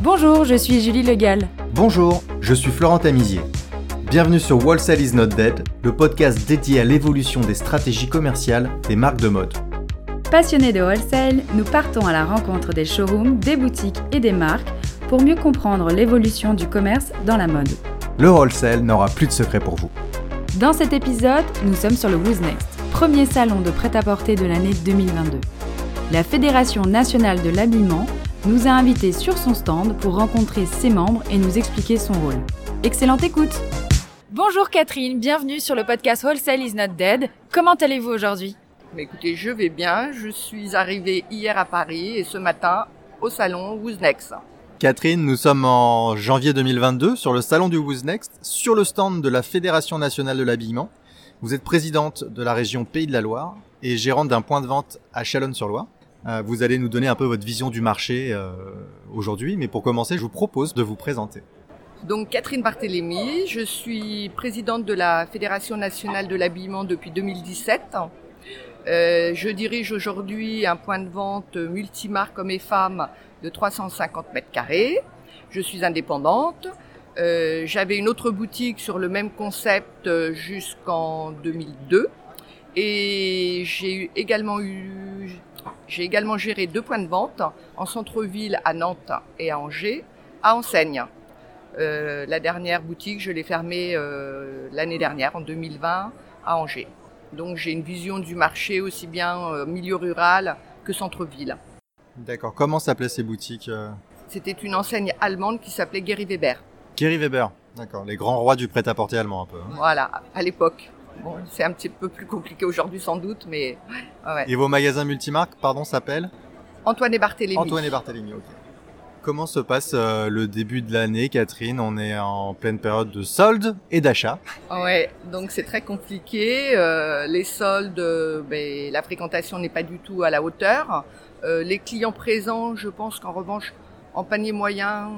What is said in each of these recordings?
Bonjour, je suis Julie Legal. Bonjour, je suis Florent Tamizier. Bienvenue sur Wholesale is not dead, le podcast dédié à l'évolution des stratégies commerciales des marques de mode. Passionnés de wholesale, nous partons à la rencontre des showrooms, des boutiques et des marques pour mieux comprendre l'évolution du commerce dans la mode. Le wholesale n'aura plus de secret pour vous. Dans cet épisode, nous sommes sur le Who's Next, premier salon de prêt-à-porter de l'année 2022. La Fédération nationale de l'habillement nous a invités sur son stand pour rencontrer ses membres et nous expliquer son rôle. Excellente écoute! Bonjour Catherine, bienvenue sur le podcast Wholesale is not dead. Comment allez-vous aujourd'hui? Écoutez, je vais bien. Je suis arrivée hier à Paris et ce matin au salon Who's Next. Catherine, nous sommes en janvier 2022 sur le salon du Who's Next, sur le stand de la Fédération nationale de l'habillement. Vous êtes présidente de la région Pays de la Loire et gérante d'un point de vente à Chalonnes-sur-Loire. Vous allez nous donner un peu votre vision du marché aujourd'hui, mais pour commencer, je vous propose de vous présenter. Donc Catherine Barthélémy, je suis présidente de la Fédération nationale de l'habillement depuis 2017. Je dirige aujourd'hui un point de vente multimarque hommes et femmes de 350 mètres carrés. Je suis indépendante. J'avais une autre boutique sur le même concept jusqu'en 2002. Et j'ai également géré 2 points de vente en centre-ville à Nantes et à Angers, à enseigne. La dernière boutique, je l'ai fermée l'année dernière, en 2020, à Angers. Donc j'ai une vision du marché aussi bien milieu rural que centre-ville. D'accord. Comment s'appelaient ces boutiques C'était une enseigne allemande qui s'appelait Gary Weber. Gary Weber, d'accord. Les grands rois du prêt-à-porter allemand un peu. Voilà, à l'époque. Bon, c'est un petit peu plus compliqué aujourd'hui sans doute, mais ouais. Et vos magasins multimarques, s'appellent Antoine et Barthélémy. Antoine et Barthélémy, ok. Comment se passe le début de l'année, Catherine? On est en pleine période de soldes et d'achats. Ouais, donc c'est très compliqué. Les soldes, la fréquentation n'est pas du tout à la hauteur. Les clients présents, je pense qu'en revanche, en panier moyen,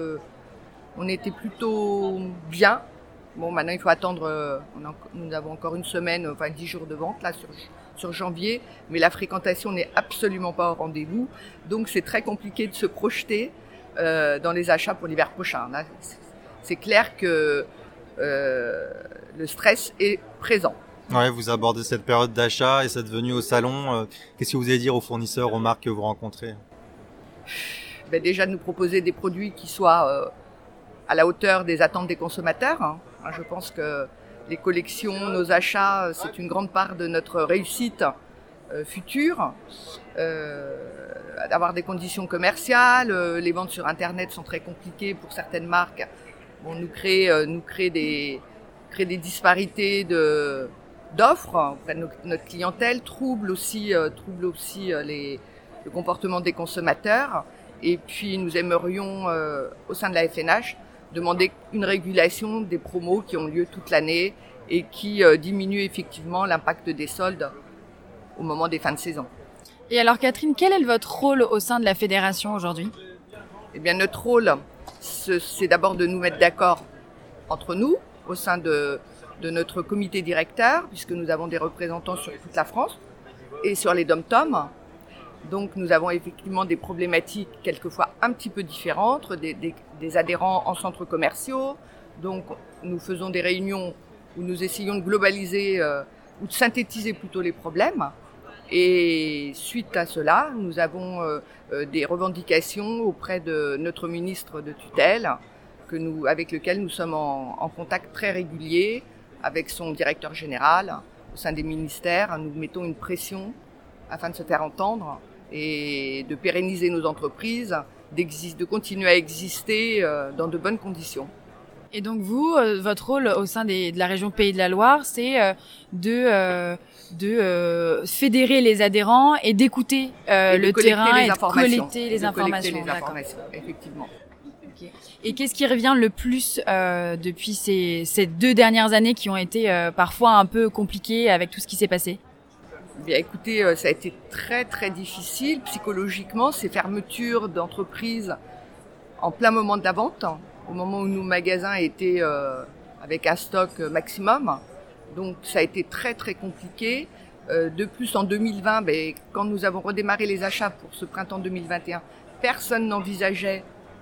on était plutôt bien. Bon, maintenant il faut attendre, nous avons encore une semaine, 10 jours de vente là sur janvier, mais la fréquentation n'est absolument pas au rendez-vous. Donc c'est très compliqué de se projeter dans les achats pour l'hiver prochain. Là, c'est clair que le stress est présent. Ouais, vous abordez cette période d'achat et cette venue au salon. Qu'est-ce que vous allez dire aux fournisseurs, aux marques que vous rencontrez? Déjà de nous proposer des produits qui soient à la hauteur des attentes des consommateurs. Je pense que les collections, nos achats, c'est une grande part de notre réussite future. Avoir des conditions commerciales, les ventes sur Internet sont très compliquées pour certaines marques. Bon, nous crée des disparités d'offres auprès de notre clientèle, trouble aussi le comportement des consommateurs. Et puis nous aimerions, au sein de la FNH, demander une régulation des promos qui ont lieu toute l'année et qui diminuent effectivement l'impact des soldes au moment des fins de saison. Et alors Catherine, quel est votre rôle au sein de la fédération aujourd'hui? Eh bien notre rôle, c'est d'abord de nous mettre d'accord entre nous, au sein de notre comité directeur, puisque nous avons des représentants sur toute la France et sur les dom-toms. Donc nous avons effectivement des problématiques quelquefois un petit peu différentes, des adhérents en centres commerciaux. Donc nous faisons des réunions où nous essayons de globaliser ou de synthétiser plutôt les problèmes. Et suite à cela, nous avons des revendications auprès de notre ministre de tutelle avec lequel nous sommes en contact très régulier avec son directeur général. Au sein des ministères, nous mettons une pression afin de se faire entendre et de pérenniser nos entreprises, de continuer à exister dans de bonnes conditions. Et donc vous, votre rôle au sein de la région Pays de la Loire, c'est de fédérer les adhérents et d'écouter le terrain et de collecter les informations. Effectivement. Okay. Et qu'est-ce qui revient le plus depuis ces 2 dernières années qui ont été parfois un peu compliquées avec tout ce qui s'est passé? Bien, écoutez, ça a été très très difficile psychologiquement, ces fermetures d'entreprises en plein moment de la vente, au moment où nos magasins étaient avec un stock maximum. Donc ça a été très très compliqué. De plus, en 2020, quand nous avons redémarré les achats pour ce printemps 2021, personne n'envisageait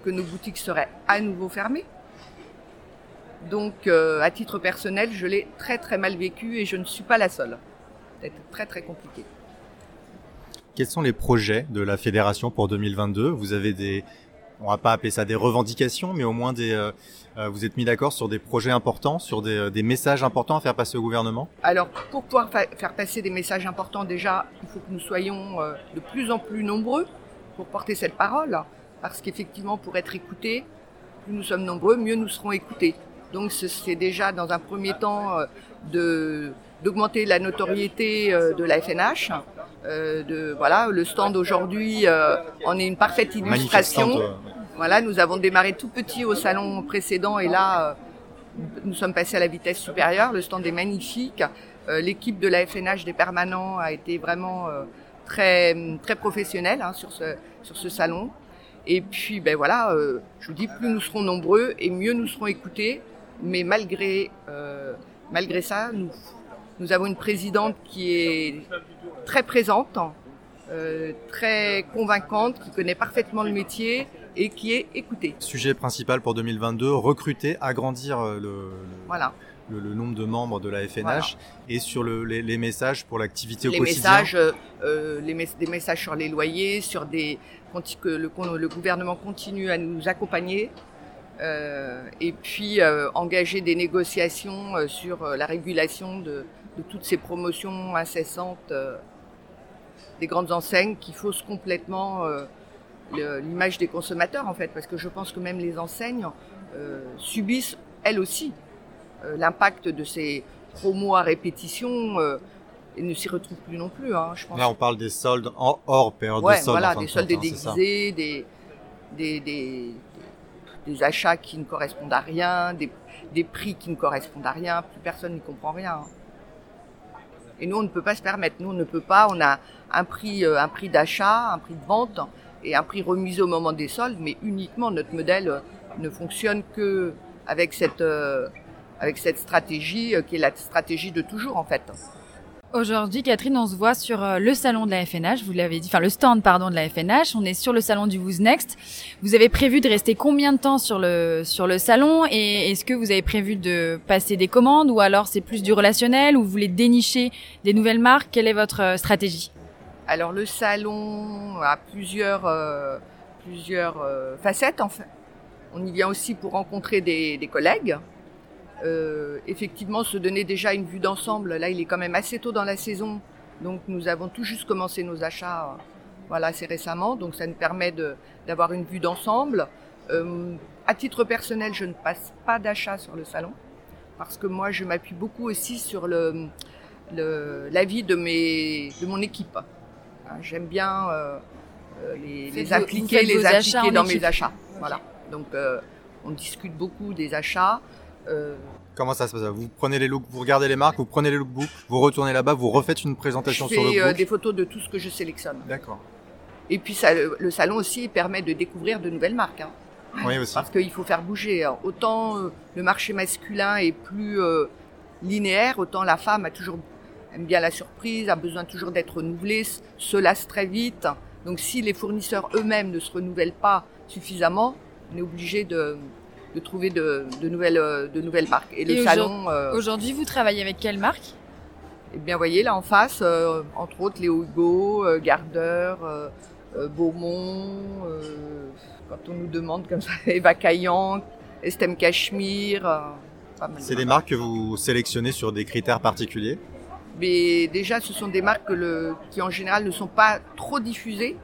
que nos boutiques seraient à nouveau fermées. Donc, à titre personnel, je l'ai très très mal vécu et je ne suis pas la seule. C'était très très compliqué. Quels sont les projets de la fédération pour 2022 ? Vous avez on va pas appeler ça des revendications, mais au moins vous êtes mis d'accord sur des projets importants, sur des messages importants à faire passer au gouvernement ? Alors, pour pouvoir faire passer des messages importants, déjà, il faut que nous soyons de plus en plus nombreux pour porter cette parole. Parce qu'effectivement, pour être écoutés, plus nous sommes nombreux, mieux nous serons écoutés. Donc, c'est déjà, dans un premier temps, d'augmenter la notoriété de la FNH. Le stand aujourd'hui en est une parfaite illustration. Voilà, nous avons démarré tout petit au salon précédent et là, nous sommes passés à la vitesse supérieure. Le stand est magnifique. L'équipe de la FNH des permanents a été vraiment très très professionnelle sur ce salon. Et puis, je vous dis, plus nous serons nombreux et mieux nous serons écoutés. Mais malgré ça, nous avons une présidente qui est très présente, très convaincante, qui connaît parfaitement le métier et qui est écoutée. Sujet principal pour 2022, recruter, agrandir le nombre de membres de la FNH, voilà. Et sur les messages pour l'activité au quotidien. Des messages sur les loyers, sur que le gouvernement continue à nous accompagner. Et puis engager des négociations sur la régulation de toutes ces promotions incessantes des grandes enseignes qui faussent complètement l'image des consommateurs en fait, parce que je pense que même les enseignes subissent elles aussi l'impact de ces promos à répétition et ne s'y retrouvent plus non plus. Je pense. Là on parle des soldes hors période de soldes. Voilà, des soldes déguisés, des achats qui ne correspondent à rien, des prix qui ne correspondent à rien, plus personne n'y comprend rien. Et nous, on ne peut pas se permettre. Nous, on a un prix d'achat, un prix de vente et un prix remis au moment des soldes, mais uniquement notre modèle ne fonctionne que avec cette stratégie qui est la stratégie de toujours en fait. Aujourd'hui, Catherine, on se voit sur le salon de la FNH, vous l'avez dit, enfin le stand de la FNH. On est sur le salon du Who's Next. Vous avez prévu de rester combien de temps sur le salon et est-ce que vous avez prévu de passer des commandes ou alors c'est plus du relationnel ou vous voulez dénicher des nouvelles marques ? Quelle est votre stratégie ? Alors le salon a plusieurs facettes en fait. On y vient aussi pour rencontrer des collègues. Effectivement se donner déjà une vue d'ensemble. Là, il est quand même assez tôt dans la saison, donc nous avons tout juste commencé nos achats assez récemment, donc ça nous permet d'avoir une vue d'ensemble. À titre personnel, je ne passe pas d'achat sur le salon, parce que moi, je m'appuie beaucoup aussi sur l'avis de mon équipe. J'aime bien les impliquer dans mes achats. Voilà. Donc, on discute beaucoup des achats. Comment ça se passe ? Vous prenez les looks, vous regardez les marques, vous prenez les lookbooks, vous retournez là-bas, vous refaites une présentation sur le lookbook. Je fais des photos de tout ce que je sélectionne. D'accord. Et puis le salon aussi permet de découvrir de nouvelles marques. Oui, aussi. Parce qu'il faut faire bouger. Autant le marché masculin est plus linéaire, autant la femme aime bien la surprise, a besoin toujours d'être renouvelée, se lasse très vite. Donc si les fournisseurs eux-mêmes ne se renouvellent pas suffisamment, on est obligé de trouver de nouvelles marques. Et le salon... Aujourd'hui, vous travaillez avec quelle marque ? Eh bien, vous voyez, là en face, entre autres, Léo Hugo, Gardeur, Beaumont, quand on nous demande comme ça, Eva Kayan, Estem Cachemire. Pas mal. C'est des marques que vous sélectionnez sur des critères particuliers ? Mais déjà, ce sont des marques qui en général ne sont pas trop diffusées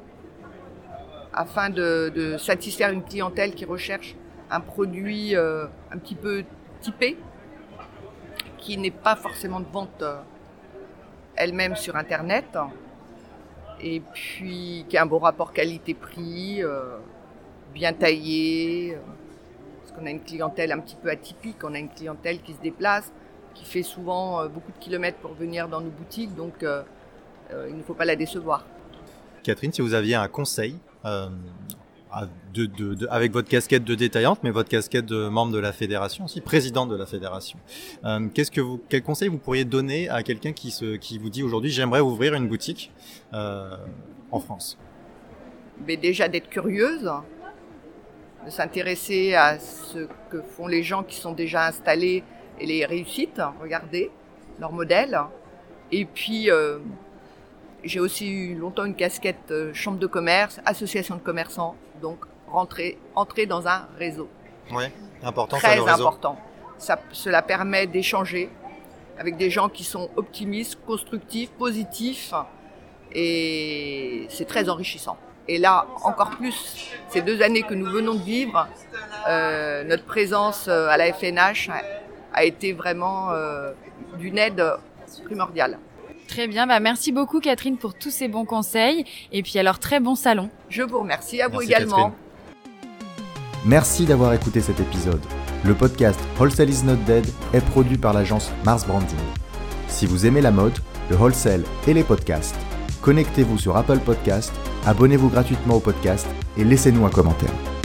afin de satisfaire une clientèle qui recherche un produit un petit peu typé, qui n'est pas forcément de vente elle-même sur Internet, et puis qui a un bon rapport qualité-prix, bien taillé, parce qu'on a une clientèle un petit peu atypique, on a une clientèle qui se déplace, qui fait souvent beaucoup de kilomètres pour venir dans nos boutiques, donc il ne faut pas la décevoir. Catherine, si vous aviez un conseil avec votre casquette de détaillante, mais votre casquette de membre de la fédération aussi, présidente de la fédération. Quel conseil vous pourriez donner à quelqu'un qui vous dit aujourd'hui j'aimerais ouvrir une boutique en France ? Mais déjà d'être curieuse, de s'intéresser à ce que font les gens qui sont déjà installés et les réussites, regardez leur modèle. Et puis, j'ai aussi eu longtemps une casquette chambre de commerce, association de commerçants, donc entrer dans un réseau. Oui, important, très ça, le réseau. important. Cela permet d'échanger avec des gens qui sont optimistes, constructifs, positifs, et c'est très enrichissant. Et là, encore plus, ces 2 années que nous venons de vivre, notre présence à la FNH a été vraiment d'une aide primordiale. Très bien, merci beaucoup Catherine pour tous ces bons conseils. Et puis alors, très bon salon. Je vous remercie, à vous Merci, également. Catherine. Merci d'avoir écouté cet épisode. Le podcast Wholesale is not dead est produit par l'agence Mars Branding. Si vous aimez la mode, le wholesale et les podcasts, connectez-vous sur Apple Podcasts, abonnez-vous gratuitement au podcast et laissez-nous un commentaire.